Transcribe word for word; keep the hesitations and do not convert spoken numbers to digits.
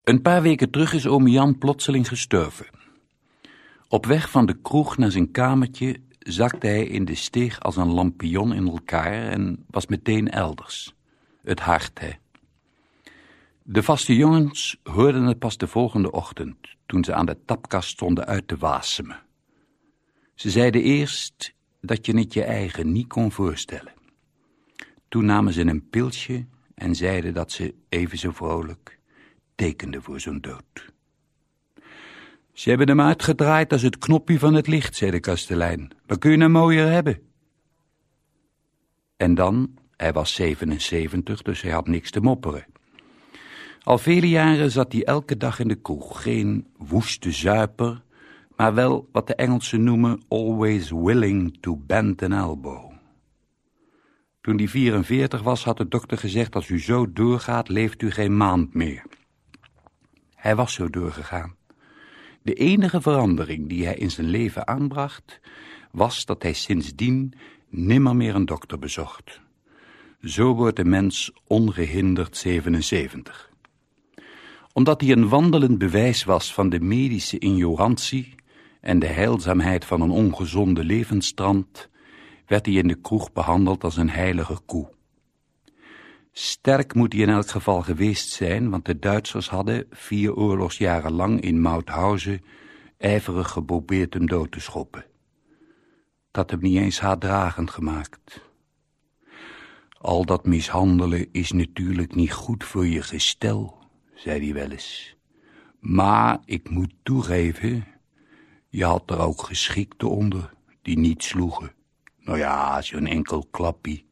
Een paar weken terug is oom Jan plotseling gestorven. Op weg van de kroeg naar zijn kamertje zakte hij in de steeg als een lampion in elkaar en was meteen elders. Het hart, hè. De vaste jongens hoorden het pas de volgende ochtend, toen ze aan de tapkast stonden uit te wasemen. Ze zeiden eerst dat je het je eigen niet kon voorstellen. Toen namen ze een pilsje en zeiden dat ze, even zo vrolijk, tekenden voor zo'n dood. Ze hebben hem uitgedraaid als het knopje van het licht, zei de kastelein. Wat kun je nou mooier hebben? En dan, hij was zevenenzeventig, dus hij had niks te mopperen. Al vele jaren zat hij elke dag in de kroeg. Geen woeste zuiper, maar wel wat de Engelsen noemen always willing to bend an elbow. Toen hij vierenveertig was, had de dokter gezegd, als u zo doorgaat, leeft u geen maand meer. Hij was zo doorgegaan. De enige verandering die hij in zijn leven aanbracht, was dat hij sindsdien nimmer meer een dokter bezocht. Zo wordt de mens ongehinderd zevenenzeventig. Omdat hij een wandelend bewijs was van de medische ignorantie en de heilzaamheid van een ongezonde levenstrant, werd hij in de kroeg behandeld als een heilige koe. Sterk moet hij in elk geval geweest zijn, want de Duitsers hadden vier oorlogsjaren lang in Mauthausen ijverig geprobeerd hem dood te schoppen. Dat hem niet eens haatdragend gemaakt. Al dat mishandelen is natuurlijk niet goed voor je gestel, zei hij wel eens. Maar ik moet toegeven, je had er ook geschikte onder die niet sloegen. Nou ja, zo'n enkel klappie.